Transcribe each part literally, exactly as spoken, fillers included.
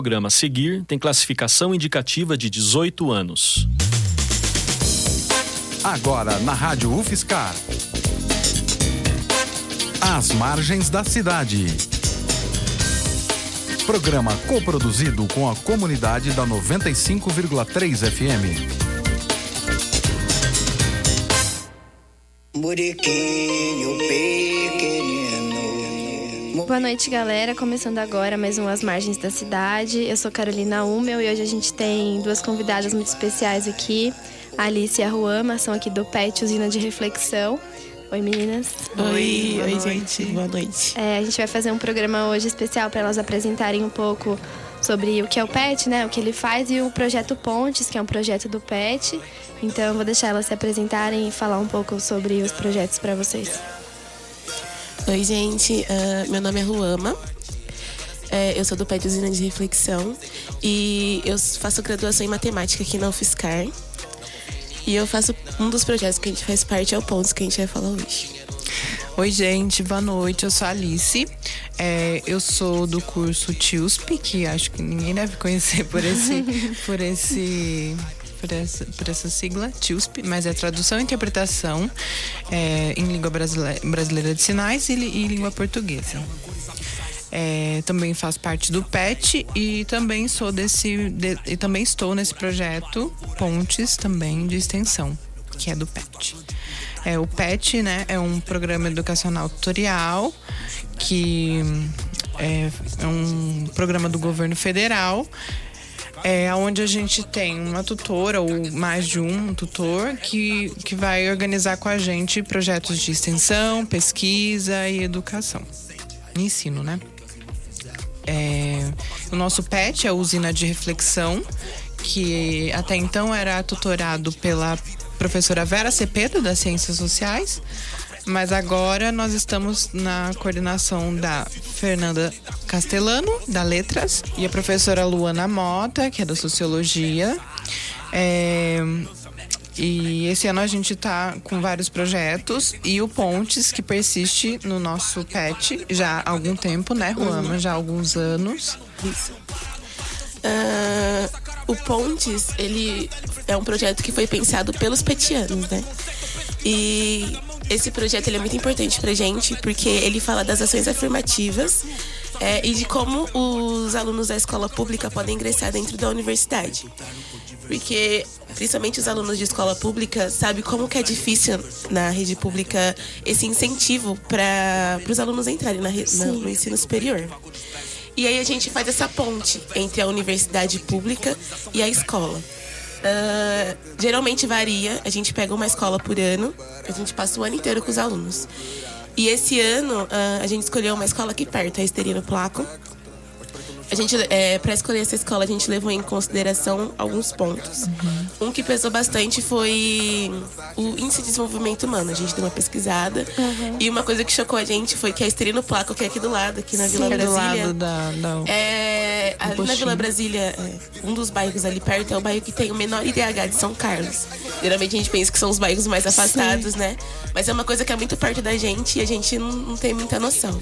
O programa a seguir tem classificação indicativa de dezoito anos. Agora na Rádio UFSCar. Às margens da cidade. Programa coproduzido com a comunidade da noventa e cinco vírgula três F M. Muriquinho pequenino. Boa noite, galera. Começando agora mais um As Margens da Cidade. Eu sou Carolina Umel e hoje a gente tem duas convidadas muito especiais aqui. A Alice e a Ruama são aqui do P E T Usina de Reflexão. Oi, meninas. Oi, oi, gente. Boa noite. É, a gente vai fazer um programa hoje especial para elas apresentarem um pouco sobre o que é o P E T, né? O que ele faz e o projeto Pontes, que é um projeto do P E T. Então, eu vou deixar elas se apresentarem e falar um pouco sobre os projetos para vocês. Oi, gente. Uh, meu nome é Ruama. É, eu sou do P E T Usina de Reflexão e eu faço graduação em matemática aqui na UFSCar. E eu faço um dos projetos que a gente faz parte é o Pontos, que a gente vai falar hoje. Oi, gente, boa noite, eu sou a Alice, é, eu sou do curso T U S P, que acho que ninguém deve conhecer por esse, por esse, por essa, por essa sigla, T U S P, mas é tradução e interpretação é, em língua brasileira, brasileira de sinais e, e língua portuguesa. É, também faço parte do P E T e também sou desse de, e também estou nesse projeto Pontes também de extensão, que é do P E T. É, o P E T, né, é um programa educacional tutorial que é, é um programa do governo federal, é, onde a gente tem uma tutora ou mais de um tutor que, que vai organizar com a gente projetos de extensão, pesquisa e educação. Ensino, né? É, o nosso P E T é a Usina de Reflexão, que até então era tutorado pela professora Vera Cepeda, das Ciências Sociais, mas agora nós estamos na coordenação da Fernanda Castellano, da Letras, e a professora Luana Mota, que é da Sociologia. É, e esse ano a gente está com vários projetos e o Pontes, que persiste no nosso P E T já há algum tempo, né, Ruama? Já há alguns anos. Isso. Uh, o Pontes, ele é um projeto que foi pensado pelos petianos, né? E esse projeto ele é muito importante pra gente, porque ele fala das ações afirmativas é, e de como os alunos da escola pública podem ingressar dentro da universidade. Porque, principalmente os alunos de escola pública, sabem como que é difícil na rede pública esse incentivo para os alunos entrarem na, na, no ensino superior. E aí a gente faz essa ponte entre a universidade pública e a escola. Uh, geralmente varia, a gente pega uma escola por ano, a gente passa o ano inteiro com os alunos. E esse ano uh, a gente escolheu uma escola aqui perto, a Esterino Placo. A gente, é, para escolher essa escola, a gente levou em consideração alguns pontos. Uhum. Um que pesou bastante foi o índice de desenvolvimento humano. A gente deu uma pesquisada. Uhum. E uma coisa que chocou a gente foi que a Esterino Placo, que é aqui do lado, aqui na Sim, Vila é Brasília. Do lado da, da... É, ali na Vila Brasília, é, um dos bairros ali perto é o bairro que tem o menor I D H de São Carlos. Geralmente a gente pensa que são os bairros mais afastados, Sim. né? Mas é uma coisa que é muito perto da gente e a gente não, não tem muita noção.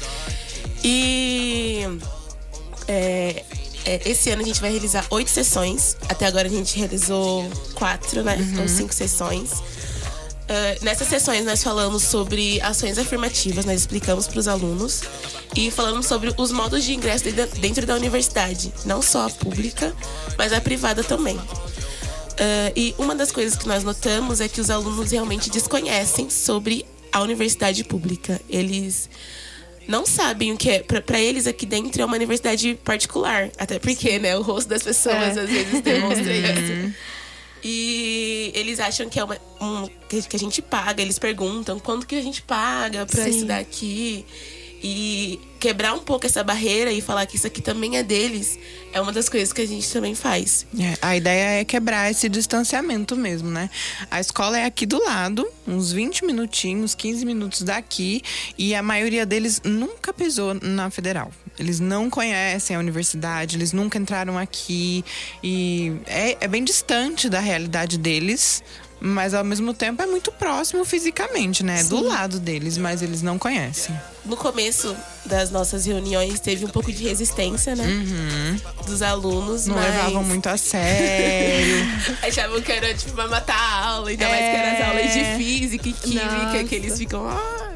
E... É, é, esse ano a gente vai realizar oito sessões. Até agora a gente realizou quatro, né? Uhum. Ou cinco sessões. Uh, nessas sessões nós falamos sobre ações afirmativas, nós explicamos para os alunos e falamos sobre os modos de ingresso dentro da universidade, não só a pública, mas a privada também. Uh, e uma das coisas que nós notamos é que os alunos realmente desconhecem sobre a universidade pública. Eles não sabem o que é. Pra, pra eles aqui dentro é uma universidade particular. Até porque, né, o rosto das pessoas é. às vezes demonstra isso. E eles acham que é uma, um, que a gente paga. Eles perguntam quanto que a gente paga pra Sim. estudar aqui. E quebrar um pouco essa barreira e falar que isso aqui também é deles é uma das coisas que a gente também faz. É, a ideia é quebrar esse distanciamento mesmo, né? A escola é aqui do lado, uns vinte minutinhos, quinze minutos daqui, e a maioria deles nunca pisou na Federal. Eles não conhecem a universidade, eles nunca entraram aqui e é, é bem distante da realidade deles. mas ao mesmo tempo é muito próximo fisicamente, né? É do lado deles, mas eles não conhecem. No começo das nossas reuniões teve um pouco de resistência, né? Uhum. Dos alunos, Não mas levavam muito a sério. achavam que era tipo pra matar a aula, ainda É. mais que eram as aulas de física e química, Nossa. que eles ficam. Ah.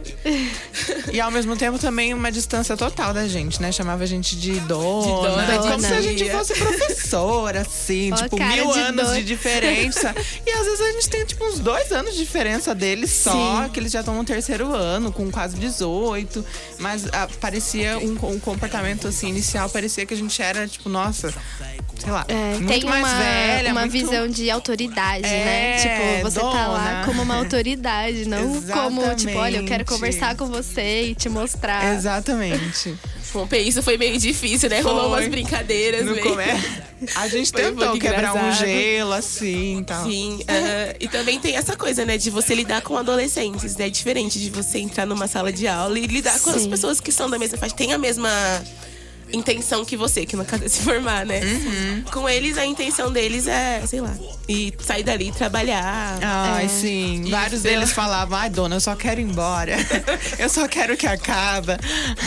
E ao mesmo tempo também uma distância total da gente, né? Chamava a gente de dona. dona, É como de se a gente tia. fosse professora, assim, Ó, tipo, cara mil de anos dona. de diferença. E às vezes a gente tem, tipo, uns dois anos de diferença deles só, Sim. que eles já estão no terceiro ano, com quase dezoito. Mas ah, parecia um, um comportamento, assim, inicial, parecia que a gente era, tipo, nossa, sei lá, É, muito tem mais uma, velha. uma muito... visão de autoridade, né? É, Tipo, você tá lá dona. como uma autoridade, não como, tipo, olha, eu quero Exatamente. conversar com você e te mostrar. Exatamente. Bom, isso foi meio difícil, né? Rolou Foi. umas brincadeiras No meio. começo, a gente Foi um tentou pouco quebrar um engraçado. gelo, assim, e tal. Sim, ah, e também tem essa coisa, né, de você lidar com adolescentes, né? É diferente de você entrar numa sala de aula e lidar com as Sim. pessoas que são da mesma faixa, tem a mesma intenção que você, que no caso é se formar, né? Uhum. Com eles, a intenção deles é, sei lá, e sair dali e trabalhar. Ai, É. sim. E Vários sei deles lá. falavam, ai, dona, eu só quero ir embora. Eu só quero que acaba.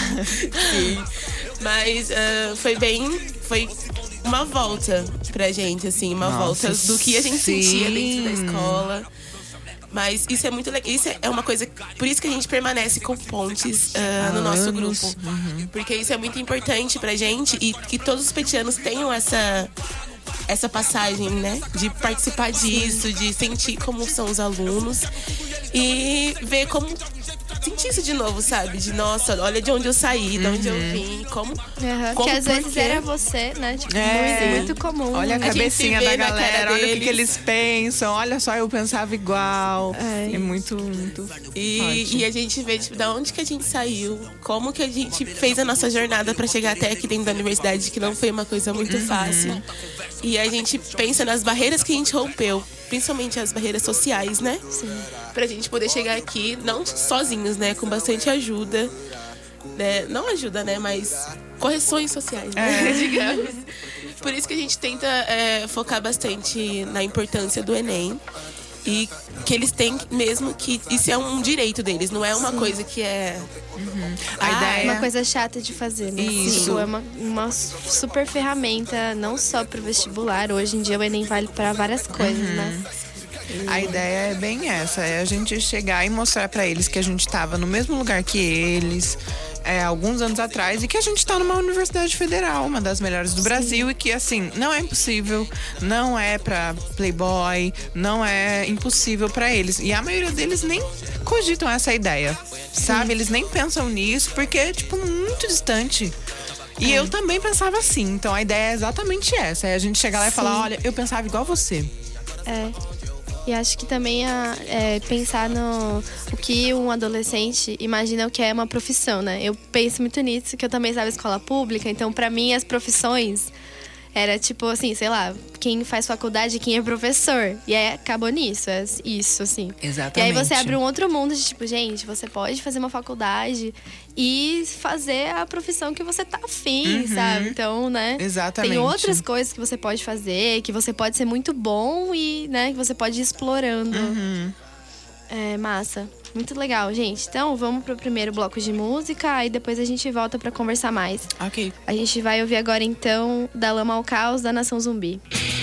Sim. Mas ah, foi bem. Foi uma volta pra gente, assim, uma Nossa, volta do que a gente sim. sentia dentro da escola. Mas isso é muito legal. Isso é uma coisa. Por isso que a gente permanece com pontes ah, no Há nosso anos. grupo. Porque isso é muito importante pra gente e que todos os petianos tenham essa. Essa passagem, né? De participar disso, de sentir como são os alunos e ver como. Sentir isso de novo, sabe? De nossa, olha de onde eu saí, de onde eu vim, como. Uhum, como que às vezes por quê? era você, né? Tipo, É. muito, muito comum. Olha a né? gente cabecinha vê da na cara galera, olha o que, deles. que eles pensam. Olha só, eu pensava igual. É. É, muito, muito E, forte. e a gente vê, tipo, da onde que a gente saiu, como que a gente fez a nossa jornada pra chegar até aqui dentro da universidade, que não foi uma coisa muito fácil. E a gente pensa nas barreiras que a gente rompeu, principalmente as barreiras sociais, né? Sim. Pra gente poder chegar aqui, não sozinhos, né? Com bastante ajuda. Né? Não ajuda, né? Mas correções sociais, né? Digamos. Por isso que a gente tenta é, focar bastante na importância do Enem. E que eles têm mesmo que... Isso é um direito deles, não é uma coisa que é... A Ah, ideia Uma coisa chata de fazer, né? Isso. Tipo, é uma, uma super ferramenta, não só pro vestibular. Hoje em dia o Enem vale pra várias coisas, né? A ideia é bem essa, é a gente chegar e mostrar pra eles que a gente tava no mesmo lugar que eles, é, alguns anos atrás, e que a gente tá numa universidade federal, uma das melhores do Brasil, e que, assim, não é impossível, não é pra playboy, não é impossível pra eles. E a maioria deles nem cogitam essa ideia, sabe? Eles nem pensam nisso, porque é, tipo, muito distante. E eu também pensava assim, então a ideia é exatamente essa, é a gente chegar lá e falar, olha, eu pensava igual você. É. E acho que também a, é, pensar no o que um adolescente imagina o que é uma profissão, né? Eu penso muito nisso, que eu também estava em escola pública, então pra mim as profissões era tipo assim, sei lá, quem faz faculdade, quem é professor. E aí acabou nisso, é isso, assim. Exatamente. E aí você abre um outro mundo de tipo, gente, você pode fazer uma faculdade e fazer a profissão que você tá afim, sabe? Então, né? Exatamente. Tem outras coisas que você pode fazer, que você pode ser muito bom e, né, que você pode ir explorando. É massa. Muito legal, gente. Então, vamos pro primeiro bloco de música, aí depois a gente volta pra conversar mais. Ok. A gente vai ouvir agora, então, Da Lama ao Caos, da Nação Zumbi.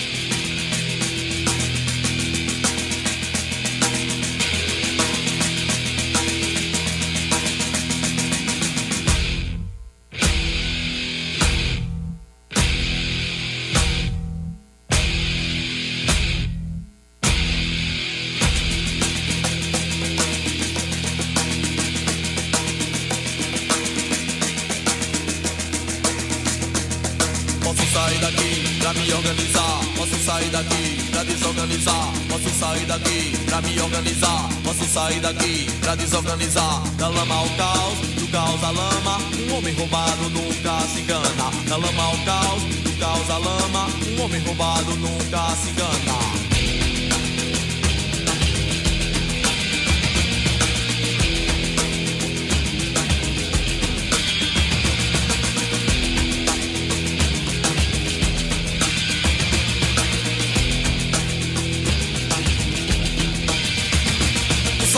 Posso sair daqui pra me organizar. Posso sair daqui pra desorganizar. Posso sair daqui pra me organizar. Posso sair daqui pra desorganizar. Da lama ao caos, do caos à lama. Um homem roubado nunca se engana. Da lama ao caos, do caos à lama. Um homem roubado nunca se engana.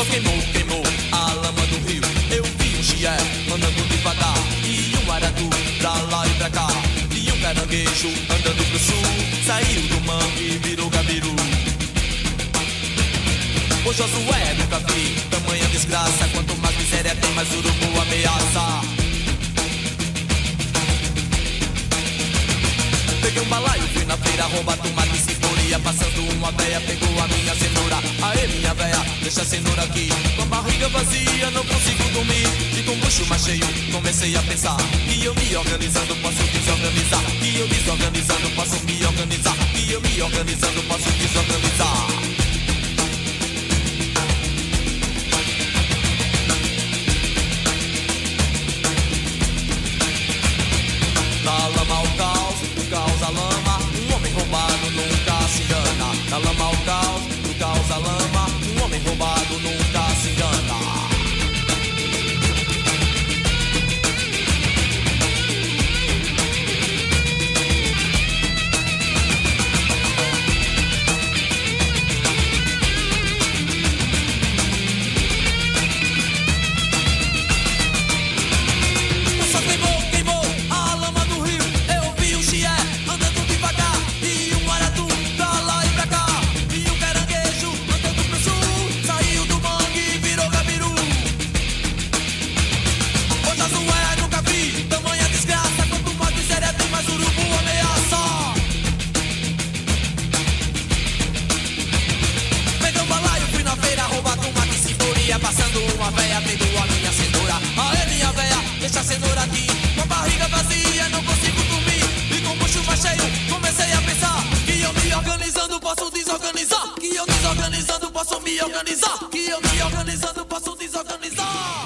sol queimou, queimou a lama do rio. Eu vi um chié andando devagar e um aratu pra lá e pra cá. E um caranguejo andando pro sul, saiu do mangue e virou gabiru. Ô Josué, nunca vi tamanha desgraça. Quanto mais miséria tem, mais urubu ameaça. Peguei um balaio, fui na feira roubar tomate e cebola. Passando uma véia, pegou a minha cenoura. Aê, minha véia, deixa a cenoura aqui. Com a barriga vazia, não consigo dormir. E com o bucho mais cheio, comecei a pensar que eu me organizando posso desorganizar. Que eu desorganizando posso me organizar. Que eu me organizando posso desorganizar. Na lama o caos, o caos a lama. Um homem roubado nunca se engana. Na lama o caos, o caos a lama. Um homem roubado nunca se engana. Passando uma véia, pegou a minha cenoura. Aê, minha véia, deixa a cenoura aqui. Com a barriga vazia, não consigo dormir. E com o bucho mais cheio, comecei a pensar que eu me organizando posso desorganizar. Que eu desorganizando posso me organizar. Que eu me organizando posso desorganizar.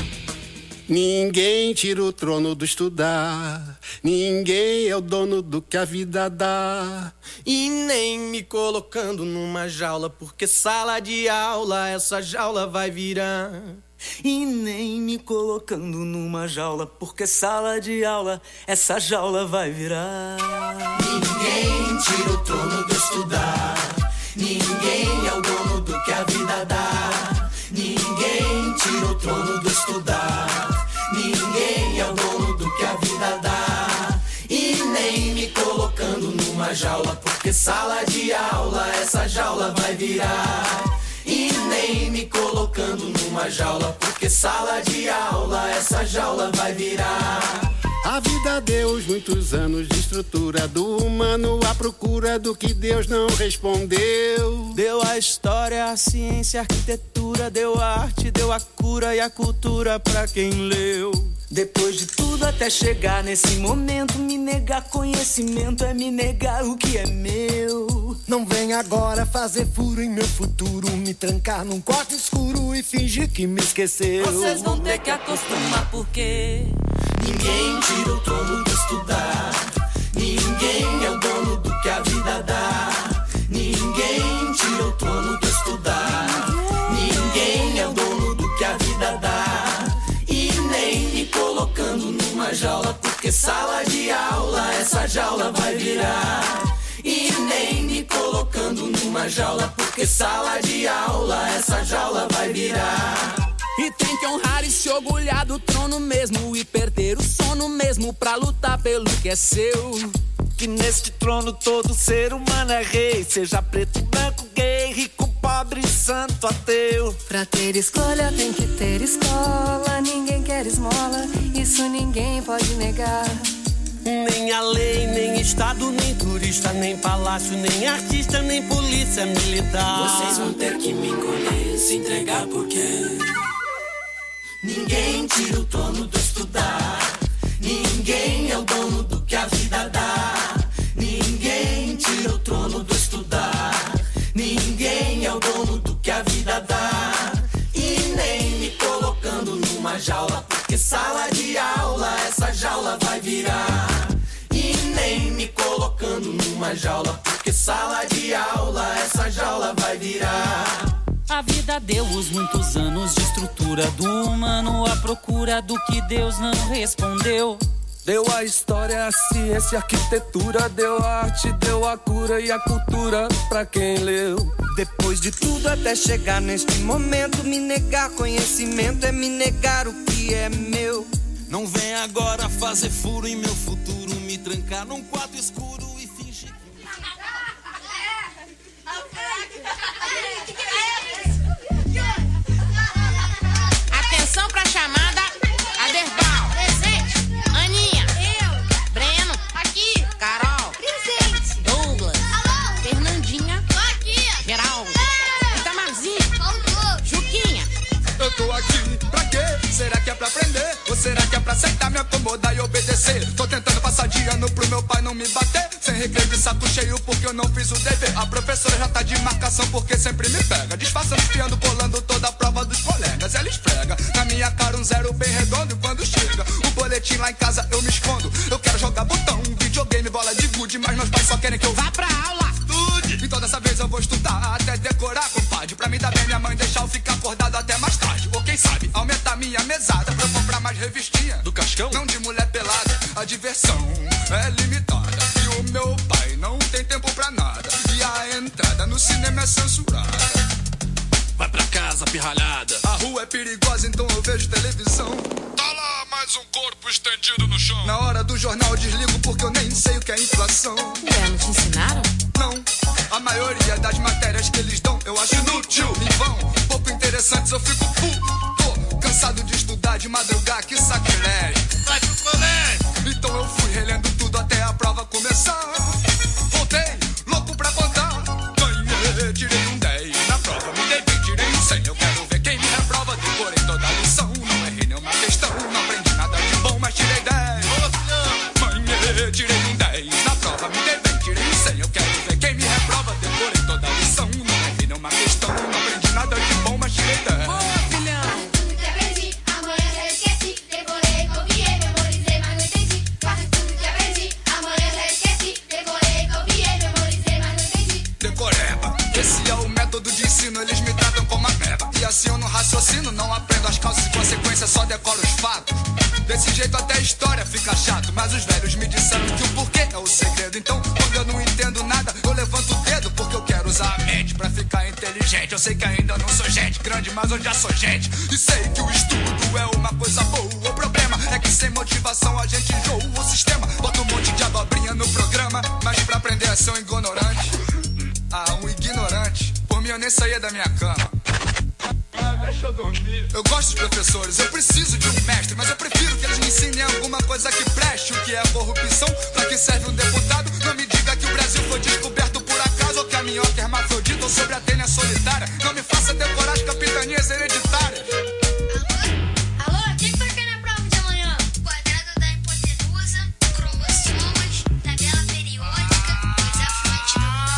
Ninguém tira o trono do estudar. Ninguém é o dono do que a vida dá. E nem me colocando numa jaula, porque sala de aula essa jaula vai virar. E nem me colocando numa jaula, porque sala de aula essa jaula vai virar. Ninguém tira o trono do estudar. Ninguém é o dono do que a vida dá. Ninguém tira o trono do estudar. Ninguém é o dono do que a vida dá. E nem me colocando numa jaula, porque sala de aula essa jaula vai virar. E nem me colocando numa jaula, porque sala de aula essa jaula vai virar. A vida deu muitos anos de estrutura do humano à procura do que Deus não respondeu. Deu a história, a ciência, a arquitetura, deu a arte, deu a cura e a cultura pra quem leu. Depois de tudo até chegar nesse momento, me negar conhecimento é me negar o que é meu. Não vem agora fazer furo em meu futuro, me trancar num quarto escuro e fingir que me esqueceu. Vocês vão ter que acostumar porque ninguém tira o trono do estudar. Ninguém é o dono do que a vida dá. Ninguém tira o trono do estudar. Ninguém é o dono do que a vida dá. E nem me colocando numa jaula, porque sala de aula essa jaula vai virar. E nem me colocando numa jaula, porque sala de aula essa jaula vai virar. E tem que honrar e se orgulhar do trono mesmo, e perder o sono mesmo pra lutar pelo que é seu. Que neste trono todo ser humano é rei, seja preto, branco, gay, rico, pobre, santo, ateu. Pra ter escolha tem que ter escola, ninguém quer esmola, isso ninguém pode negar. Nem a lei, nem estado, nem turista, nem palácio, nem artista, nem polícia militar. Vocês vão ter que me encolher, se entregar porque ninguém tira o trono do estudar. Ninguém é o dono do que a vida dá. Ninguém tira o trono do estudar. Ninguém é o dono do que a vida dá. E nem me colocando numa jaula, porque sala de aula essa jaula vai virar. E nem me colocando numa jaula, porque sala de aula essa jaula vai virar. A vida deu os muitos anos de estrutura do humano à procura do que Deus não respondeu. Deu a história, a ciência, a arquitetura, deu a arte, deu a cura e a cultura pra quem leu. Depois de tudo até chegar neste momento, me negar conhecimento é me negar o que é meu. Não vem agora fazer furo em meu futuro, me trancar num quarto escuro e fingir que... Atenção pra chamada Aderbal. Presente. Aninha. Eu. Breno. Aqui. Carol. Presente. Douglas. Alô. Fernandinha. Tô aqui. Geraldo. Itamarzinho. Faltou. Juquinha. Eu tô aqui, pra quê? Será que é pra aprender? Ou será que é pra aceitar, me acomodar e obedecer? Tô tentando passar de ano pro meu pai não me bater. Sem recreio de saco cheio porque eu não fiz o dever. A professora já tá de marcação porque sempre me pega. Disfarçando, espiando, bolando toda a prova dos colegas. Ela esfrega na minha cara um zero bem redondo. E quando chega o boletim lá em casa eu me escondo. Eu quero jogar botão, videogame, bola de gude. Mas meus pais só querem que eu vá pra aula. Estude! Então dessa vez eu vou estudar até decorar, compadre. Pra me dar bem minha mãe deixar eu ficar acordado até mais tarde. Ou quem sabe aumentar minha mesada pra eu comprar mais revistinha do Cascão? Não de mulher pelada, a diversão é limitada. E o meu pai não tem tempo pra nada. E a entrada no cinema é censurada. Vai pra casa, pirralhada. A rua é perigosa, então eu vejo televisão. Tá lá mais um corpo estendido no chão. Na hora do jornal eu desligo porque eu nem sei o que é inflação. Ué, não te ensinaram? Não, a maioria das matérias que eles dão eu acho inútil, em vão, pouco interessantes, eu fico puto. Cansado de estudar, de madrugar, que sacrilégio. Vai pro colégio. Então eu fui relendo tudo até a prova começar. Voltei, louco pra contar. Ganhei, tirei um dez. Na prova me dei bem, tirei um cem. Eu quero ver quem me reprova. Decorei toda a lição. Não errei nenhuma questão. Não aprendi nada de bom, mas tirei dez. Ganhei, tirei um dez. Na prova me dei bem, tirei um cem. Eu quero ver quem me reprova. Decorei toda a lição. Não errei nenhuma questão. Não aprendi nada de bom, mas tirei dez. Eles me tratam como ameba. E assim eu não raciocino, não aprendo as causas e consequências, só decoro os fatos. Desse jeito até a história fica chato. Mas os velhos me disseram que o porquê é o segredo. Então quando eu não entendo nada, eu levanto o dedo. Porque eu quero usar a mente pra ficar inteligente. Eu sei que ainda não sou gente grande, mas eu já sou gente. E sei que o estudo é uma coisa boa. O problema é que sem motivação a gente enjoa o sistema. Bota um monte de abobrinha no programa, mas pra aprender a ser um ignorante. Ah, um ignorante. Por mim eu nem saía da minha cama. Ah, deixa eu dormir. Eu gosto dos professores, eu preciso de um mestre. Mas eu prefiro que eles me ensinem alguma coisa que preste. O que é corrupção, pra que serve um deputado. Não me diga que o Brasil foi descoberto por acaso. Ou que a minhoca é hermafrodita ou sobre a tênia solitária. Não me faça decorar as capitanias hereditárias. Alô, o que vai cair na prova de amanhã? Quadrado da hipotenusa, cromossomos, tabela periódica, desafante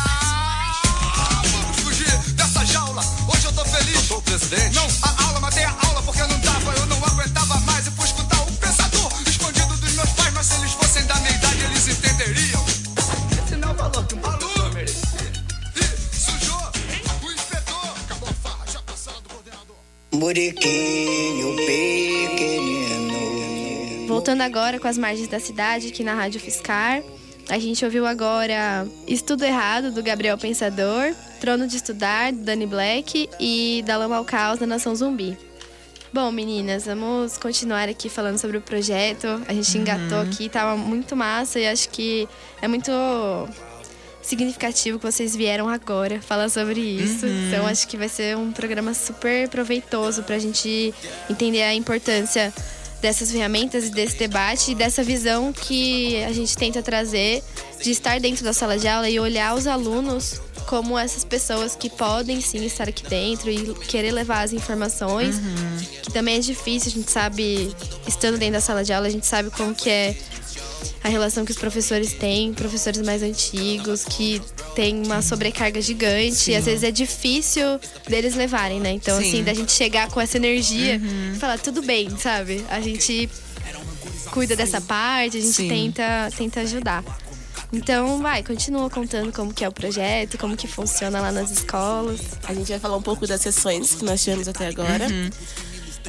de Vamos fugir dessa jaula, hoje eu tô feliz. Eu sou o presidente. Não, a aula, matei a aula porque eu não dava. Eu não aguentava mais e fui escutar o pensador escondido dos meus pais. Mas se eles fossem da minha idade, eles entenderiam. Esse não é o valor que um professor merecia. E sujou o inspetor. Acabou a farra, já passando do coordenador. Buriquinho pequenino. Voltando agora com as margens da cidade, aqui na Rádio Fiscar. A gente ouviu agora Estudo Errado, do Gabriel Pensador, Trono de Estudar, do Dani Black e Da Lama ao Caos, da Nação Zumbi. Bom, meninas, vamos continuar aqui falando sobre o projeto. A gente engatou Uhum. aqui, tava muito massa e acho que é muito significativo que vocês vieram agora falar sobre isso. Uhum. Então acho que vai ser um programa super proveitoso pra gente entender a importância dessas ferramentas e desse debate e dessa visão que a gente tenta trazer de estar dentro da sala de aula e olhar os alunos como essas pessoas que podem sim estar aqui dentro e querer levar as informações, Uhum. que também é difícil, a gente sabe, estando dentro da sala de aula, a gente sabe como que é a relação que os professores têm, professores mais antigos, que tem uma sobrecarga gigante. Sim. E às vezes é difícil deles levarem, né? Então, Sim. assim, da gente chegar com essa energia Uhum. e falar, tudo bem, sabe? A gente cuida dessa parte, a gente Sim. tenta, tenta ajudar. Então, vai, continua contando como que é o projeto, como que funciona lá nas escolas. A gente vai falar um pouco das sessões que nós tivemos até agora. Uhum.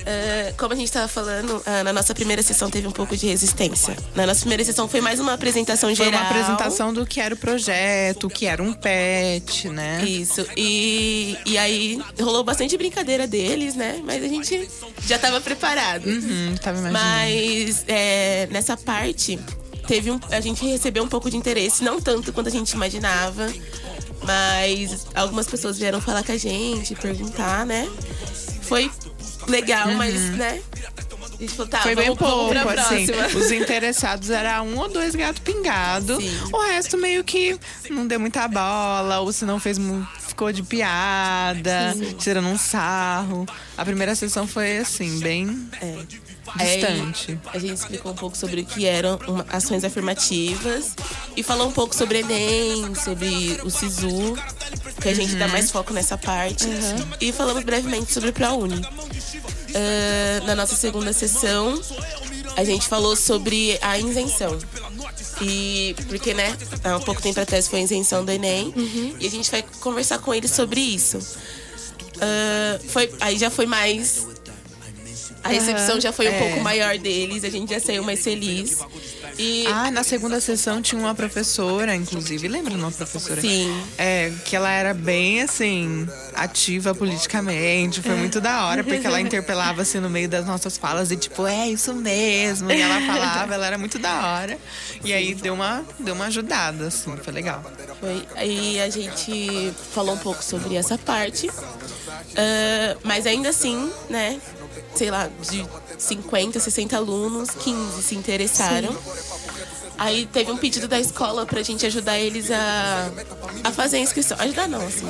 Uh, como a gente estava falando, uh, na nossa primeira sessão teve um pouco de resistência. Na nossa primeira sessão foi mais uma apresentação geral. Foi uma apresentação do que era o projeto, o que era um pet, né? Isso. E, e aí rolou bastante brincadeira deles, né? Mas a gente já estava preparado. Uhum, tava imaginando. Mas é, nessa parte, teve um, a gente recebeu um pouco de interesse, não tanto quanto a gente imaginava. Mas algumas pessoas vieram falar com a gente, perguntar, né? Foi legal, uhum. mas, né? A gente falou, tá, foi vamos, bem pouco, vamos pra assim. próxima. Os interessados eram um ou dois gatos pingados. O resto meio que não deu muita bola, ou se não fez, ficou de piada, Sim. tirando um sarro. A primeira sessão foi assim, bem é. distante. Aí, a gente explicou um pouco sobre o que eram uma, ações afirmativas e falou um pouco sobre Enem, sobre o SISU, que a gente uhum. dá mais foco nessa parte. Uhum. E falamos brevemente sobre o ProUni. Uh, na nossa segunda sessão, a gente falou sobre a isenção. E porque, né, há um pouco tempo atrás foi a isenção do Enem. Uhum. E a gente vai conversar com eles sobre isso. Uh, foi, aí já foi mais... A recepção uhum, já foi um é. pouco maior deles, a gente já saiu mais feliz. E... Ah, na segunda sessão tinha uma professora, inclusive, lembra de uma professora? Sim. É, que ela era bem, assim, ativa politicamente, foi muito da hora, porque ela interpelava, assim, no meio das nossas falas e tipo, é isso mesmo, e ela falava, ela era muito da hora. E aí deu uma, deu uma ajudada, assim, foi legal. Foi, aí a gente falou um pouco sobre essa parte, uh, mas ainda assim, né, sei lá, de cinquenta, sessenta alunos, quinze se interessaram. Sim. Aí teve um pedido da escola pra gente ajudar eles a, a fazer a inscrição. Ajudar não, assim.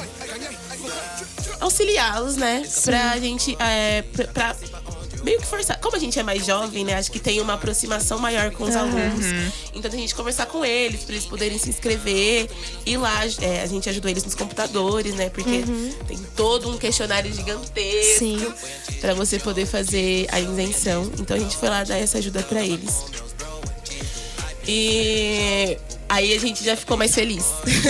Auxiliá-los, né? Sim. Pra gente, é, pra, pra meio que forçar. Como a gente é mais jovem, né? Acho que tem uma aproximação maior com os uhum. alunos. Então a gente conversar com eles, pra eles poderem se inscrever. E lá, é, a gente ajudou eles nos computadores, né? Porque uhum. tem todo um questionário gigantesco. Sim. Pra você poder fazer a isenção. Então a gente foi lá dar essa ajuda pra eles. E aí a gente já ficou mais feliz.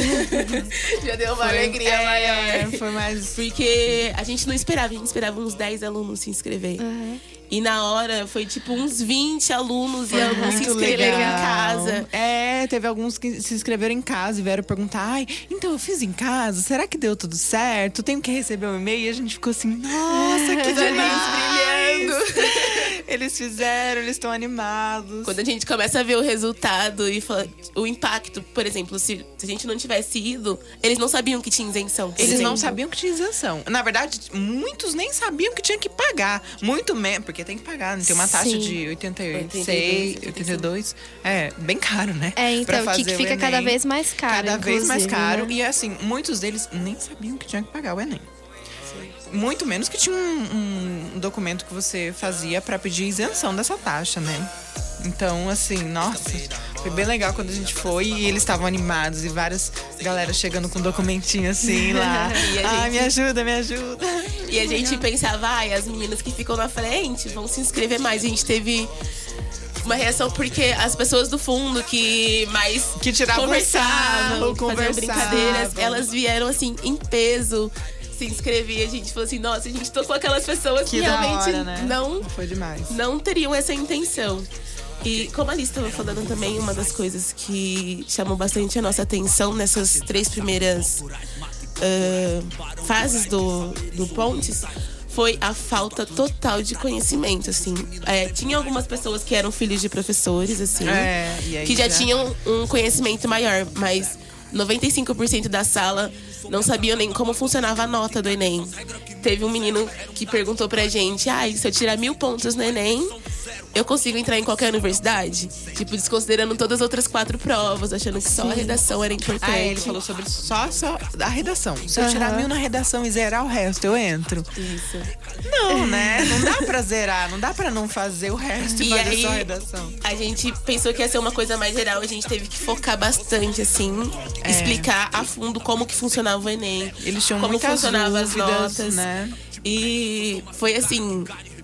Já deu uma foi, alegria é, maior. Foi mais... Porque a gente não esperava, a gente esperava uns dez alunos se inscrever. Uhum. E na hora foi tipo uns vinte alunos foi e alguns se inscreveram legal. Em casa. É, teve alguns que se inscreveram em casa e vieram perguntar: ai, então eu fiz em casa, será que deu tudo certo? Tenho que receber um e-mail? E a gente ficou assim, nossa, que demais! Brilhando. Eles fizeram, eles estão animados. Quando a gente começa a ver o resultado e fala, o impacto, por exemplo, se, se a gente não tivesse ido, eles não sabiam que tinha isenção. Eles exemplo. não sabiam que tinha isenção. Na verdade, muitos nem sabiam que tinha que pagar. Muito menos, porque tem que pagar, né? Tem uma taxa Sim. de oitenta e seis, oitenta e dois. É, bem caro, né? É, então, o que, que fica cada vez mais caro. Cada vez mais caro. Né? E assim, muitos deles nem sabiam que tinha que pagar o Enem. Muito menos que tinha um, um documento que você fazia pra pedir isenção dessa taxa, né? Então, assim, nossa, foi bem legal quando a gente foi e eles estavam animados e várias galera chegando com um documentinho assim lá. Gente... Ah, me ajuda, me ajuda. E a gente pensava, ai, as meninas que ficam na frente vão se inscrever mais. A gente teve uma reação porque as pessoas do fundo que mais que tiravam conversavam, que faziam brincadeiras, elas vieram assim em peso. Se inscrever, a gente falou assim, nossa, a gente tocou aquelas pessoas que, que realmente hora, né? não, Foi demais. não teriam essa intenção. E como a Alice estava falando também, uma das coisas que chamou bastante a nossa atenção nessas três primeiras uh, fases do, do Pontes foi a falta total de conhecimento, assim. É, tinha algumas pessoas que eram filhos de professores, assim, é, e aí que já, já tinham um conhecimento maior, mas noventa e cinco por cento da sala não sabiam nem como funcionava a nota do Enem. Teve um menino que perguntou pra gente, ah, se eu tirar mil pontos no Enem, eu consigo entrar em qualquer universidade? Tipo, desconsiderando todas as outras quatro provas, achando que só Sim. a redação era importante. Ah, ele falou sobre só, só a redação. Se eu uhum. tirar mil na redação e zerar o resto, eu entro. Isso. Não, né? Não dá pra zerar, não dá pra não fazer o resto e, e fazer aí, só a redação. A gente pensou que ia ser uma coisa mais geral, a gente teve que focar bastante, assim, é. explicar a fundo como que funcionava o Enem. Eles tinham como muitas funcionavam dúvidas, as notas. Né? E foi assim...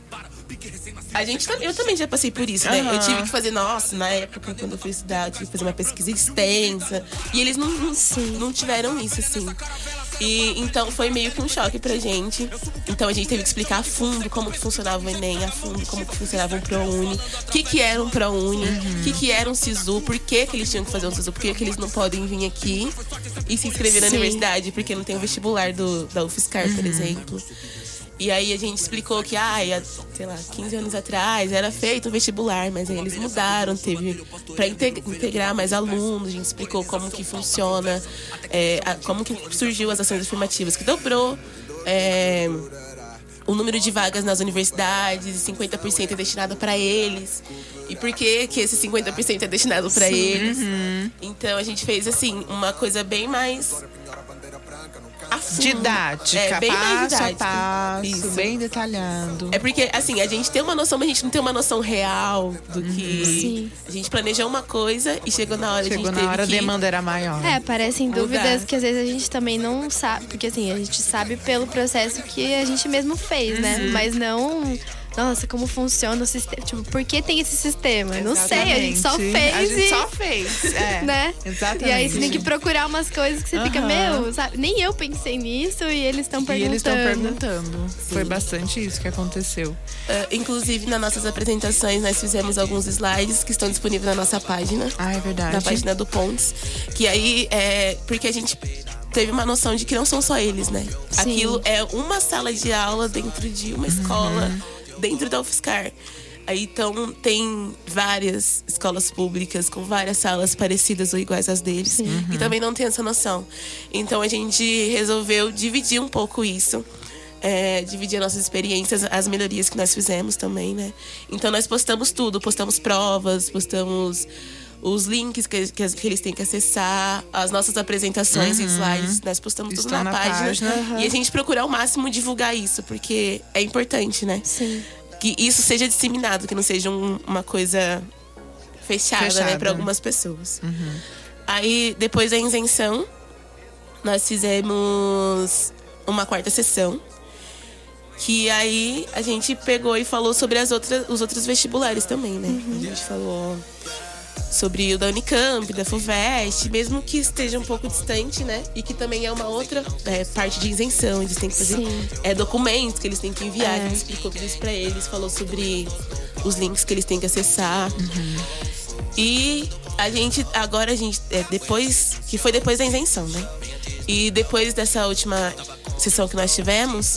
A gente, eu também já passei por isso, né? Uhum. Eu tive que fazer, nossa, na época, quando eu fui estudar, eu tive que fazer uma pesquisa extensa. E eles não, não, não tiveram isso, assim. E então foi meio que um choque pra gente. Então a gente teve que explicar a fundo como que funcionava o Enem, a fundo como que funcionava um ProUni, o que que era um ProUni, o uhum. que que era um SISU, por que que eles tinham que fazer um SISU, por que que eles não podem vir aqui e se inscrever na Sim. universidade, porque não tem o vestibular do, da UFSCar, uhum. por exemplo. E aí a gente explicou que, ai, há, sei lá, quinze anos atrás era feito o vestibular, mas aí eles mudaram, teve para integrar mais alunos, a gente explicou como que funciona, é, a, como que surgiu as ações afirmativas, que dobrou é, o número de vagas nas universidades, cinquenta por cento é destinado para eles. E por que que esse cinquenta por cento é destinado para eles? Uhum. Então a gente fez, assim, uma coisa bem mais... didática, é, bem passo mais didática. a passo, Isso. bem detalhado. É porque, assim, a gente tem uma noção, mas a gente não tem uma noção real do que... Sim. A gente planejou uma coisa e chegou na hora, Chegou a gente na teve hora, a que... demanda era maior. É, aparecem Mudar. dúvidas que às vezes a gente também não sabe. Porque assim, a gente sabe pelo processo que a gente mesmo fez, né? Uhum. Mas não... Nossa, como funciona o sistema? Tipo, por que tem esse sistema? Não sei, a gente só fez A gente e... só fez, é. né? Exatamente. E aí você tem que procurar umas coisas que você fica, Aham. meu, sabe? Nem eu pensei nisso e eles estão perguntando. E eles estão perguntando. Foi bastante isso que aconteceu. Uh, inclusive, nas nossas apresentações, nós fizemos alguns slides que estão disponíveis na nossa página. Ah, é verdade. Na página do Pontes. Que aí, é... Porque a gente... teve uma noção de que não são só eles, né? Sim. Aquilo é uma sala de aula dentro de uma escola, uhum. dentro da UFSCar. Aí, então, tem várias escolas públicas com várias salas parecidas ou iguais às deles. Uhum. E também não tem essa noção. Então, a gente resolveu dividir um pouco isso. É, dividir as nossas experiências, as melhorias que nós fizemos também, né? Então, nós postamos tudo. Postamos provas, postamos... os links que, que, que eles têm que acessar, as nossas apresentações e Uhum. slides, nós postamos tudo Estão na, na página. página. Uhum. E a gente procura ao máximo divulgar isso, porque é importante, né? Sim. Que isso seja disseminado, que não seja um, uma coisa fechada, Fechada. né, para algumas pessoas. Uhum. Aí, depois da isenção, nós fizemos uma quarta sessão, que aí a gente pegou e falou sobre as outras, os outros vestibulares também, né? Uhum. A gente falou sobre o da Unicamp, da FUVEST, mesmo que esteja um pouco distante, né? E que também é uma outra é, parte de isenção. Eles têm que fazer é, documentos que eles têm que enviar. É. A gente explicou tudo isso pra eles, falou sobre os links que eles têm que acessar. Uhum. E a gente, agora a gente, é, depois, que foi depois da isenção, né? E depois dessa última sessão que nós tivemos,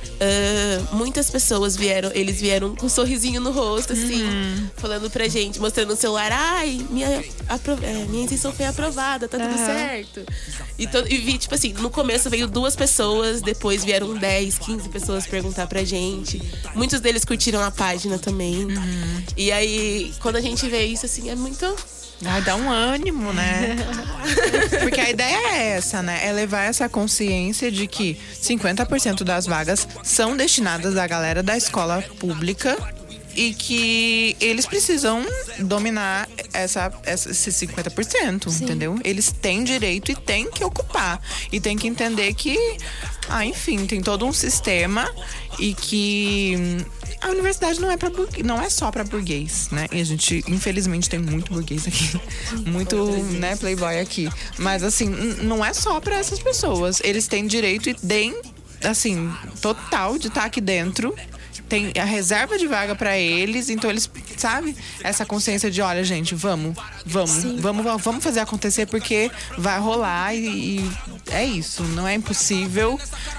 Uh, muitas pessoas vieram, eles vieram com um sorrisinho no rosto, assim, uhum. falando pra gente, mostrando no celular, ai, minha, apro- é, minha isenção foi aprovada, tá tudo uhum. certo. E, to- e vi, tipo assim, no começo veio duas pessoas, depois vieram dez, quinze pessoas perguntar pra gente. Muitos deles curtiram a página também. Uhum. E aí, quando a gente vê isso, assim, é muito... Ai, dá um ânimo, né? Porque a ideia é essa, né? É levar essa consciência de que cinquenta por cento das vagas são destinadas à galera da escola pública e que eles precisam dominar essa, essa, esses cinquenta por cento, Sim. entendeu? Eles têm direito e têm que ocupar. E tem que entender que, ah, enfim, tem todo um sistema e que a universidade não é, pra, não é só pra burguês, né? E a gente, infelizmente, tem muito burguês aqui. Muito, né, playboy aqui. Mas, assim, não é só pra essas pessoas. Eles têm direito e têm, assim, total de estar aqui dentro. Tem a reserva de vaga pra eles, então eles, sabe? Essa consciência de, olha, gente, vamos, vamos, vamos, vamos fazer acontecer porque vai rolar e, e é isso, não é impossível,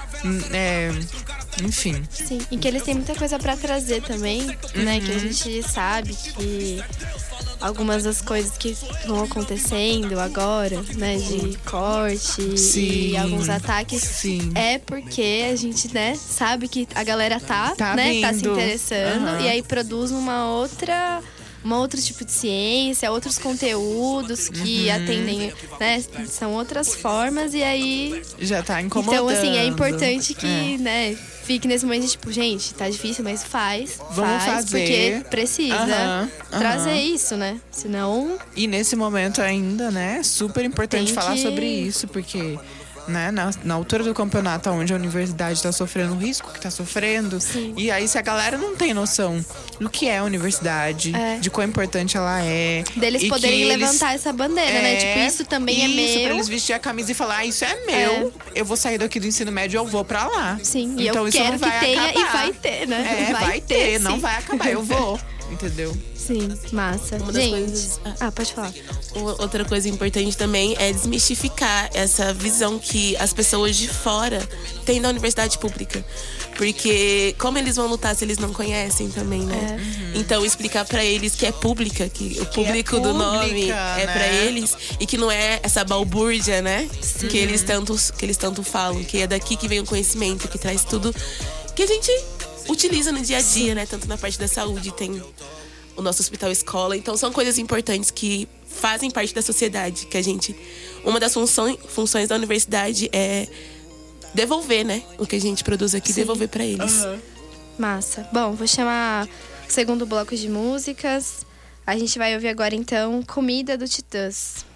é, enfim. Sim, e que eles têm muita coisa pra trazer também, uhum. né? Que a gente sabe que algumas das coisas que vão acontecendo agora, né, de corte Sim. e alguns ataques, Sim. é porque a gente, né, sabe que a galera tá, tá né, vindo. tá se interessando Uhum. e aí produz uma outra, uma outro tipo de ciência, outros conteúdos que Uhum. atendem, né, são outras formas e aí já tá incomodando. Então, assim, é importante que, é. né, fique nesse momento de tipo, gente, tá difícil, mas faz. Vamos faz, fazer. Porque precisa Uhum, uhum. trazer isso, né? Senão... E nesse momento ainda, né, é super importante Tem falar que... sobre isso, porque né? Na, na altura do campeonato, onde a universidade tá sofrendo o risco que tá sofrendo. Sim. E aí, se a galera não tem noção do que é a universidade, É. de quão importante ela é. Deles e poderem que eles- levantar essa bandeira, né? Tipo, isso também é Isso, meu. pra eles vestir a camisa e falar, ah, isso é meu. Eu vou sair daqui do ensino médio, eu vou pra lá. Sim, e então eu isso quero não vai que tenha acabar. e vai ter, né? É, vai, ter, não sim. vai acabar, eu vou. Entendeu? Sim, massa. Uma das Gente, coisas- ah, pode falar. Uma Outra coisa importante também é desmistificar essa visão que as pessoas de fora têm da universidade pública. Porque como eles vão lutar se eles não conhecem também, né? Então explicar pra eles que é pública, que o público do nome pública, é né? pra eles e que não é essa balbúrdia, né? Que eles tanto que eles tanto falam, que é daqui que vem o conhecimento, que traz tudo que a gente utiliza no dia a dia, né? Tanto na parte da saúde, tem o nosso hospital escola. Então são coisas importantes que fazem parte da sociedade, que a gente... Uma das funções, funções da universidade é devolver, né? O que a gente produz aqui, Sim. devolver pra eles. Massa. Bom, vou chamar o segundo bloco de músicas. A gente vai ouvir agora, então, Comida do Titãs.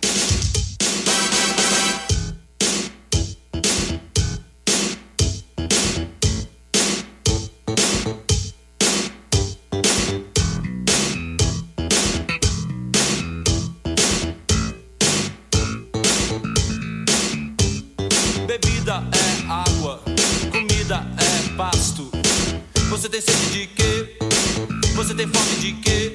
Bebida é água, comida é pasto. Você tem sede de quê? Você tem fome de quê?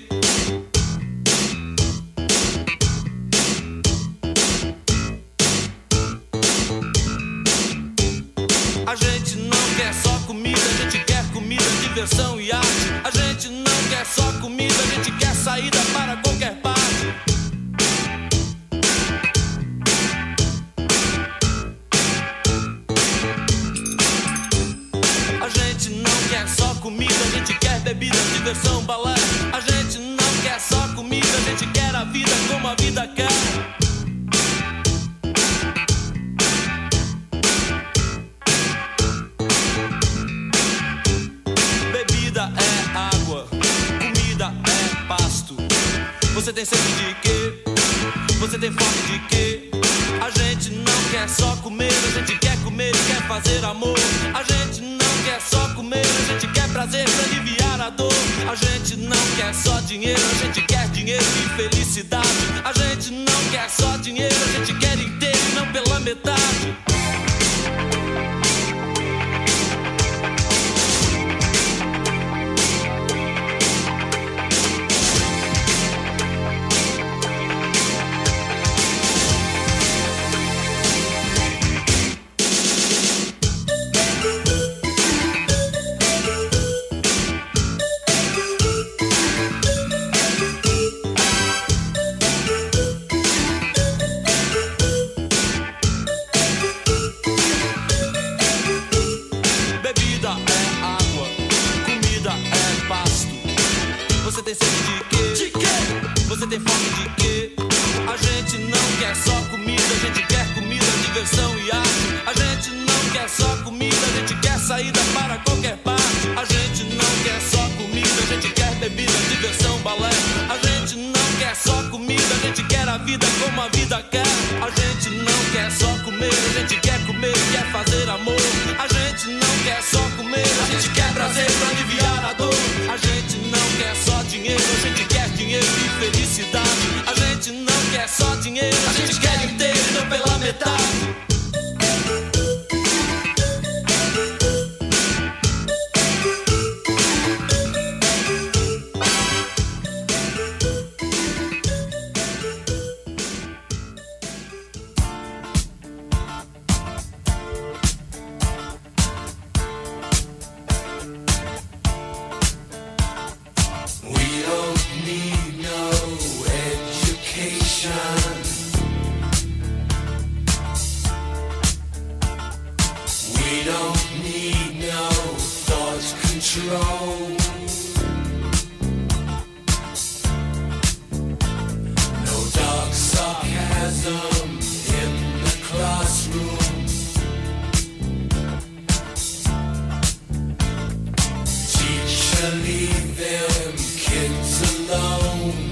A gente não quer só comida, a gente quer comida, diversão e arte. A gente não quer só comida, a gente quer saída para qualquer parte. A gente não quer só comida, a gente quer bebida, diversão, balé. A gente não quer só comida, a gente quer a vida como a vida quer. Bebida é água, comida é pasto. Você tem sede de quê? Você tem fome de quê? A gente não quer só comer, a gente quer comer e quer fazer amor. A gente não quer só comer, a gente quer prazer pra aliviar a dor. A gente não quer só dinheiro, a gente quer dinheiro e felicidade. A gente não quer só dinheiro, a gente quer inteiro e não pela metade. Bebida é água, comida é pasto. Você tem sede de quê? De quê? Você tem fome de quê? A gente não quer só comida, a gente quer comida, diversão e arte. A gente não quer só comida, a gente quer saída para qualquer parte. A gente não quer só comida, a gente quer bebida, diversão, balé. A gente não quer só comida, a gente quer a vida como a vida quer. A gente não quer só comer, a gente quer comer e quer fazer amor. A gente não quer só comer, a gente quer prazer pra aliviar a dor. A gente não quer só dinheiro, a gente quer dinheiro e felicidade. A gente não quer só dinheiro, a gente quer inteiro e não pela metade. We don't need no education. We don't need no thought control. No dark sarcasm in the classroom. Teacher, leave them kids alone.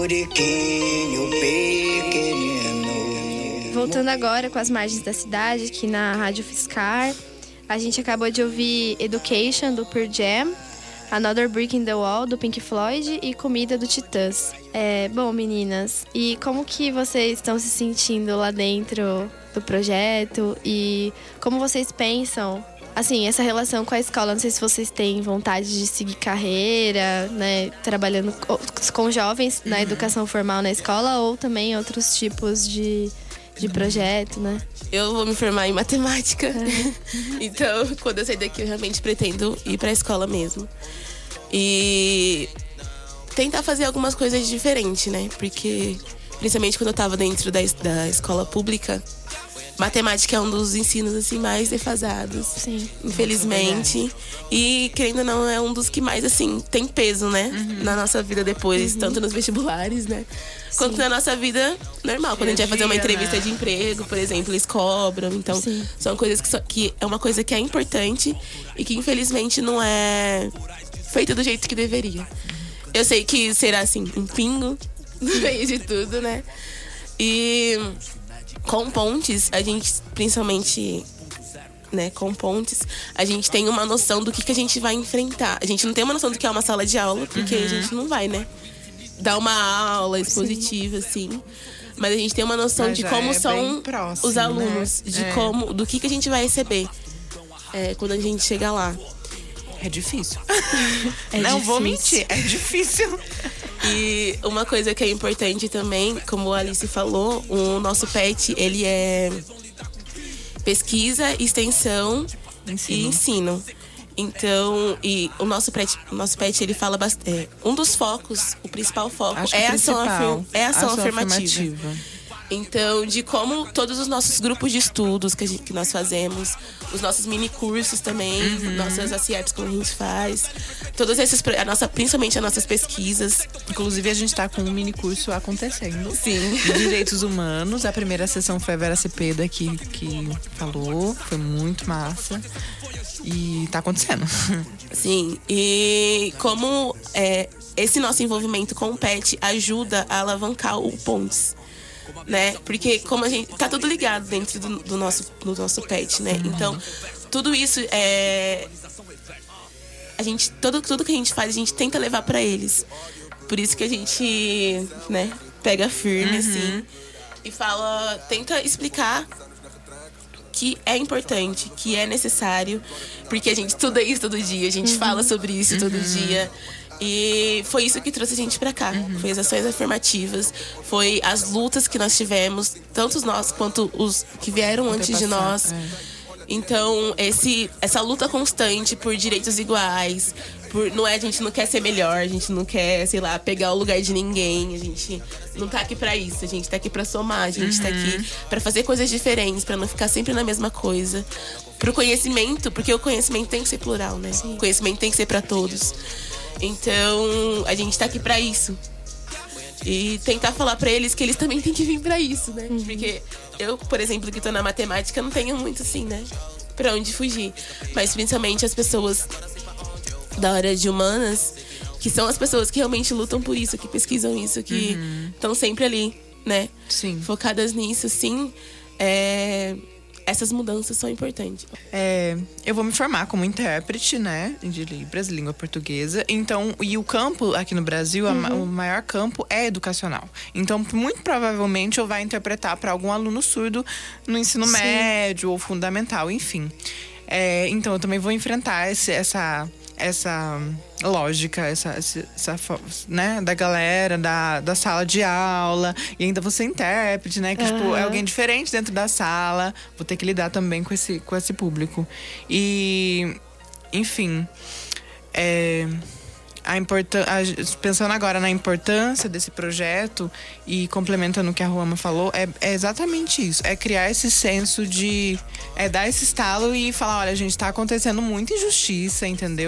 Suriquinho pequenino. Voltando agora com as margens da cidade, aqui na Rádio Fiscar. A gente acabou de ouvir Education, do Pearl Jam, Another Brick in the Wall, do Pink Floyd e Comida, do Titãs. É, bom, meninas, e como que vocês estão se sentindo lá dentro do projeto? E como vocês pensam, assim, essa relação com a escola? Não sei se vocês têm vontade de seguir carreira, né, trabalhando com jovens na educação formal na escola ou também outros tipos de... de projeto, né? Eu vou me formar em matemática. É. Então, quando eu sair daqui, eu realmente pretendo ir pra escola mesmo. E tentar fazer algumas coisas diferentes, né? Porque, principalmente quando eu tava dentro da, da escola pública, matemática é um dos ensinos, assim, mais defasados. Sim. Infelizmente. E, querendo ou não, é um dos que mais, assim, tem peso, né? Uhum. Na nossa vida depois, uhum. tanto nos vestibulares, né? Quanto Sim. na nossa vida normal. Quando a gente vai fazer uma entrevista né? de emprego, por exemplo, eles cobram. Então, Sim. são coisas que, so, que é uma coisa que é importante e que, infelizmente, não é feita do jeito que deveria. Eu sei que será, assim, um pingo no meio de tudo, né? E com Pontes, a gente, principalmente, né, com Pontes, a gente tem uma noção do que, que a gente vai enfrentar. A gente não tem uma noção do que é uma sala de aula, porque uhum. a gente não vai, né? Dar uma aula expositiva, Sim. assim. Mas a gente tem uma noção Mas de como é são próximo, os alunos, né? de é. como, do que, que a gente vai receber é, quando a gente chega lá. É difícil. É Não difícil. vou mentir, é difícil. E uma coisa que é importante também, como a Alice falou, o nosso pet, ele é pesquisa, extensão ensino. e ensino. Então, e o nosso pet, o nosso pet ele fala bastante. É, um dos focos, o principal foco Acho é a principal, ação, é a ação, ação afirmativa. afirmativa. Então, de como todos os nossos grupos de estudos que, a gente, que nós fazemos, os nossos mini cursos também, uhum. nossas A C I E Ps como a gente faz, todos esses, a nossa, principalmente as nossas pesquisas. Inclusive, a gente está com um mini curso acontecendo. Sim. De Direitos Humanos. A primeira sessão foi a Vera Cepeda que, que falou, foi muito massa. E tá acontecendo. Sim, e como é, esse nosso envolvimento com o pet ajuda a alavancar o Pontes, né? Porque como a gente tá tudo ligado dentro do, do, nosso, do nosso pet, né? Então, tudo isso é... A gente, tudo, tudo que a gente faz, a gente tenta levar pra eles. Por isso que a gente, né, pega firme, uhum. assim, e fala, tenta explicar que é importante, que é necessário, porque a gente estuda isso todo dia, a gente uhum. fala sobre isso uhum. todo dia. E foi isso que trouxe a gente pra cá. Uhum. Foi as ações afirmativas, foi as lutas que nós tivemos, tanto nós quanto os que vieram antes de nós. É. Então, esse, essa luta constante por direitos iguais, por, não é, a gente não quer ser melhor, a gente não quer, sei lá, pegar o lugar de ninguém, a gente não tá aqui pra isso, a gente tá aqui pra somar, a gente uhum. tá aqui pra fazer coisas diferentes, pra não ficar sempre na mesma coisa. Pro conhecimento, porque o conhecimento tem que ser plural, né? Sim. O conhecimento tem que ser pra todos. Então, a gente tá aqui pra isso. E tentar falar pra eles que eles também têm que vir pra isso, né? Uhum. Porque eu, por exemplo, que tô na matemática, não tenho muito assim, né? Pra onde fugir. Mas principalmente as pessoas da área de humanas, que são as pessoas que realmente lutam por isso, que pesquisam isso, que estão uhum. sempre ali, né? Sim. Focadas nisso, sim. É... Essas mudanças são importantes. É, eu vou me formar como intérprete, né, de Libras, língua portuguesa. Então, e o campo aqui no Brasil, uhum. a, o maior campo é educacional. Então, muito provavelmente eu vou interpretar para algum aluno surdo no ensino Sim. médio ou fundamental, enfim. É, então, eu também vou enfrentar esse, essa essa lógica, essa, essa, essa né, da galera, da, da sala de aula. E ainda vou ser intérprete, né? Que uhum. tipo, é alguém diferente dentro da sala. Vou ter que lidar também com esse, com esse público. E, enfim, é, a importan- a, pensando agora na importância desse projeto e complementando o que a Ruama falou, é, é exatamente isso. É criar esse senso de... É dar esse estalo e falar, olha, gente, tá acontecendo muita injustiça, entendeu?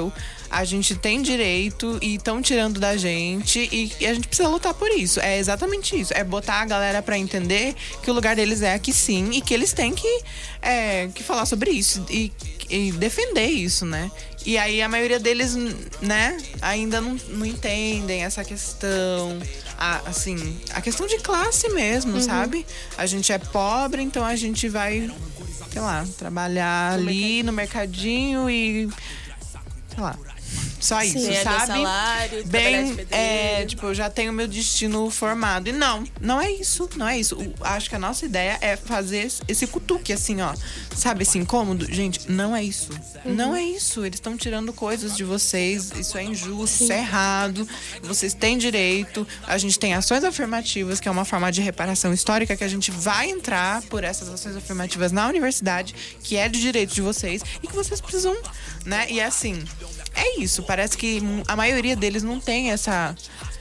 a gente tem direito e estão tirando da gente e, e a gente precisa lutar por isso. É exatamente isso. É botar a galera pra entender que o lugar deles é aqui sim e que eles têm que, é, que falar sobre isso e, e defender isso, né? E aí a maioria deles, né, ainda não, não entendem essa questão, a, assim, a questão de classe mesmo, uhum. sabe? A gente é pobre, então a gente vai, sei lá, trabalhar no ali mercadinho. no mercadinho e, sei lá, só isso, Sim, sabe? Salário, Bem, é, tipo, eu já tenho meu destino formado. E não, não é isso, não é isso. O, acho que a nossa ideia é fazer esse cutuque, assim, ó. Sabe, esse incômodo? Gente, não é isso. Uhum. Não é isso. Eles estão tirando coisas de vocês. Isso é injusto, Sim. isso é errado. Vocês têm direito. A gente tem ações afirmativas, que é uma forma de reparação histórica, que a gente vai entrar por essas ações afirmativas na universidade, que é de direito de vocês, e que vocês precisam, né? E assim... É isso, parece que a maioria deles não tem essa...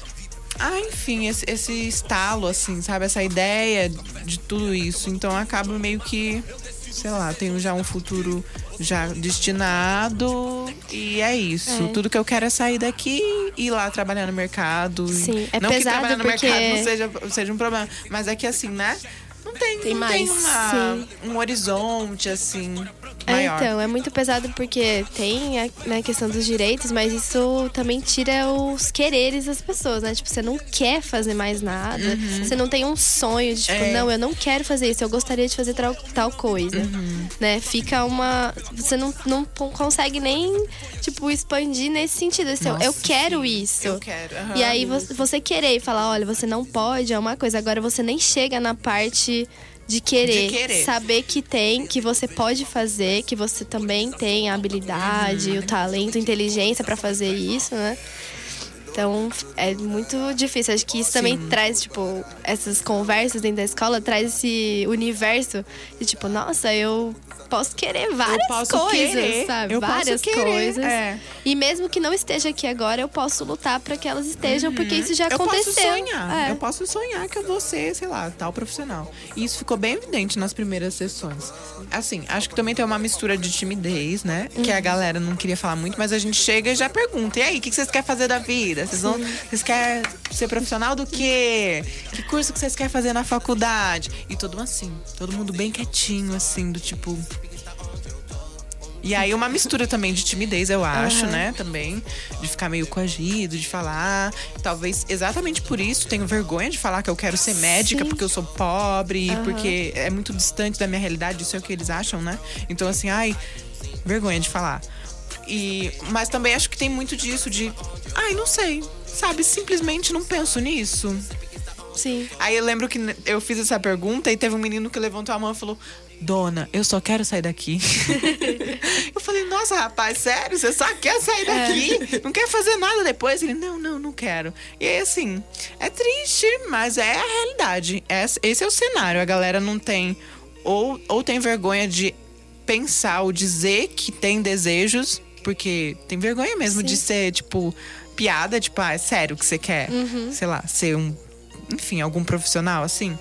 Ah, enfim, esse, esse estalo, assim, sabe? Essa ideia de tudo isso. Então acaba meio que, sei lá, tenho já um futuro já destinado e é isso. É. Tudo que eu quero é sair daqui e ir lá trabalhar no mercado. Sim, é não pesado que trabalhar no porque... mercado não seja, seja um problema, mas é que assim, né? Não tem, tem não mais. tem uma, um horizonte, assim... Maior. É, então, é muito pesado porque tem a né, questão dos direitos, mas isso também tira os quereres das pessoas, né? Tipo, você não quer fazer mais nada, uhum. você não tem um sonho de, tipo, é. não, eu não quero fazer isso, eu gostaria de fazer tal, tal coisa, uhum. né? Fica uma... Você não, não consegue nem, tipo, expandir nesse sentido. Assim, Nossa, eu quero sim. isso. Eu quero. Uhum. E aí, você, você querer e falar, olha, você não pode, é uma coisa. Agora, você nem chega na parte... De querer, de querer, saber que tem, que você pode fazer, que você também tem a habilidade, uhum. o talento, a inteligência pra fazer isso, né? Então, é muito difícil. Acho que isso Sim. também traz, tipo, essas conversas dentro da escola, traz esse universo de, tipo, nossa, eu posso querer várias posso coisas, querer. sabe? Eu várias posso querer. coisas. É. E mesmo que não esteja aqui agora, eu posso lutar pra que elas estejam, uhum. porque isso já aconteceu. Eu posso sonhar. É. Eu posso sonhar que eu vou ser, sei lá, tal profissional. E isso ficou bem evidente nas primeiras sessões. Assim, acho que também tem uma mistura de timidez, né? Uhum. Que a galera não queria falar muito, mas a gente chega e já pergunta. E aí, o que vocês querem fazer da vida? Vocês, vão, vocês querem ser profissional do quê? Que curso que vocês querem fazer na faculdade? E todo mundo assim, todo mundo bem quietinho, assim, do tipo... E aí uma mistura também de timidez, eu acho, uhum. né? Também, de ficar meio coagido, de falar. Talvez exatamente por isso tenho vergonha de falar que eu quero ser médica, Sim. porque eu sou pobre, uhum. porque é muito distante da minha realidade, isso é o que eles acham, né? Então assim, ai, vergonha de falar. E, mas também acho que tem muito disso de, ai, não sei, sabe? Simplesmente não penso nisso. Sim. Aí eu lembro que eu fiz essa pergunta e teve um menino que levantou a mão e falou: Dona, eu só quero sair daqui. Eu falei, nossa, rapaz, sério? Você só quer sair daqui? É. Não quer fazer nada depois? Ele, não, não, não quero. E aí, assim, é triste, mas é a realidade. Esse é o cenário. A galera não tem... Ou, ou tem vergonha de pensar ou dizer que tem desejos, porque tem vergonha mesmo Sim. de ser, tipo, piada. Tipo, ah, é sério que você quer? Uhum. Sei lá, ser um... Enfim, algum profissional, assim.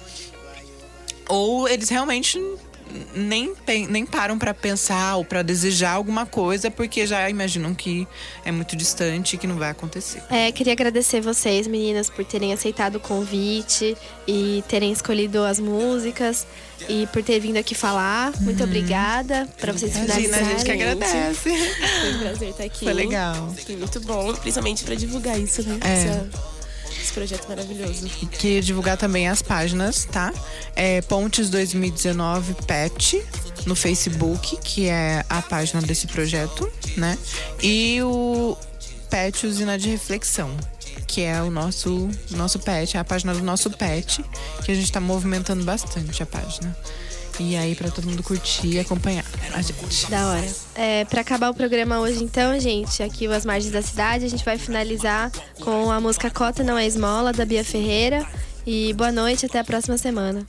Ou eles realmente... Nem, nem param pra pensar ou pra desejar alguma coisa, porque já imaginam que é muito distante e que não vai acontecer. É, queria agradecer vocês, meninas, por terem aceitado o convite e terem escolhido as músicas e por ter vindo aqui falar. Muito uhum. obrigada pra vocês finalizarem. Imagina, a gente que agradece. Foi um prazer estar aqui. Foi legal. Foi muito bom, principalmente pra divulgar isso, né? É. Essa... Esse projeto maravilhoso. E queria divulgar também as páginas, tá? É Pontes dois mil e dezenove Pet no Facebook, que é a página desse projeto, né? E o Pet Usina de Reflexão, que é o nosso, nosso pet, é a página do nosso pet, que a gente tá movimentando bastante a página. E aí, pra todo mundo curtir e acompanhar a gente. Da hora. É, pra acabar o programa hoje, então, gente, aqui o As Margens da Cidade, a gente vai finalizar com a música Cota Não É Esmola, da Bia Ferreira. E boa noite, até a próxima semana.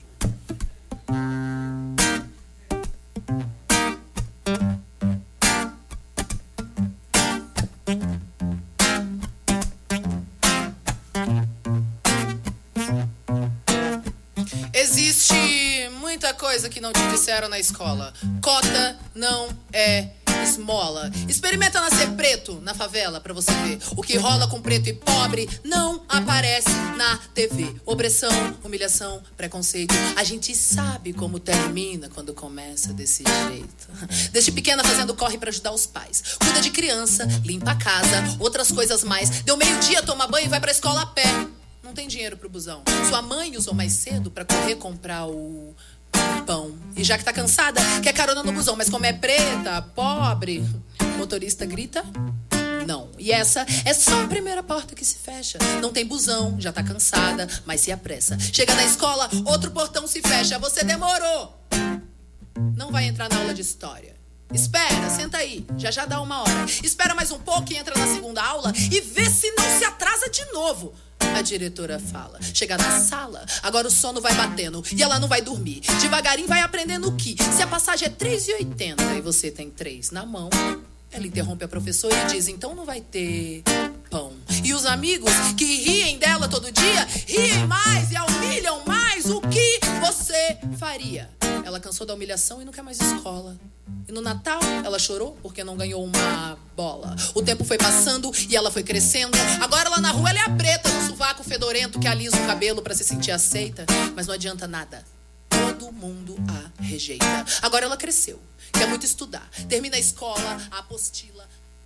Existe muita coisa que não te disseram na escola. Cota não é esmola. Experimenta nascer preto na favela pra você ver. O que rola com preto e pobre não aparece na T V. Opressão, humilhação, preconceito. A gente sabe como termina quando começa desse jeito. Desde pequena fazendo corre pra ajudar os pais. Cuida de criança, limpa a casa, outras coisas mais. Deu meio-dia, toma banho e vai pra escola a pé. Não tem dinheiro pro busão. Sua mãe usou mais cedo pra correr comprar o pão. E já que tá cansada, quer carona no busão. Mas como é preta, pobre, o motorista grita não. E essa é só a primeira porta que se fecha. Não tem busão, já tá cansada, mas se apressa. Chega na escola, outro portão se fecha. Você demorou. Não vai entrar na aula de história. Espera, senta aí, já já dá uma hora. Espera mais um pouco e entra na segunda aula e vê se não se atrasa de novo. A diretora fala. Chega na sala, agora o sono vai batendo e ela não vai dormir. Devagarinho vai aprendendo que se a passagem é três e oitenta e você tem três na mão, ela interrompe a professora e diz, então não vai ter pão. E os amigos que riem dela todo dia, riem mais e a humilham mais. O que você faria? Ela cansou da humilhação e não quer mais escola. E no Natal, ela chorou porque não ganhou uma bola. O tempo foi passando e ela foi crescendo. Agora lá na rua ela é a preta, no sovaco fedorento que alisa o cabelo pra se sentir aceita. Mas não adianta nada. Todo mundo a rejeita. Agora ela cresceu, quer muito estudar. Termina a escola, a apostila.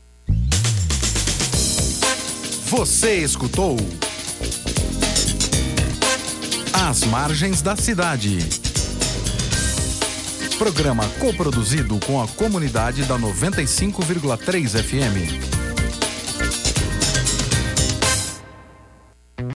Você escutou As Margens da Cidade. Programa coproduzido com a comunidade da noventa e cinco vírgula três F M.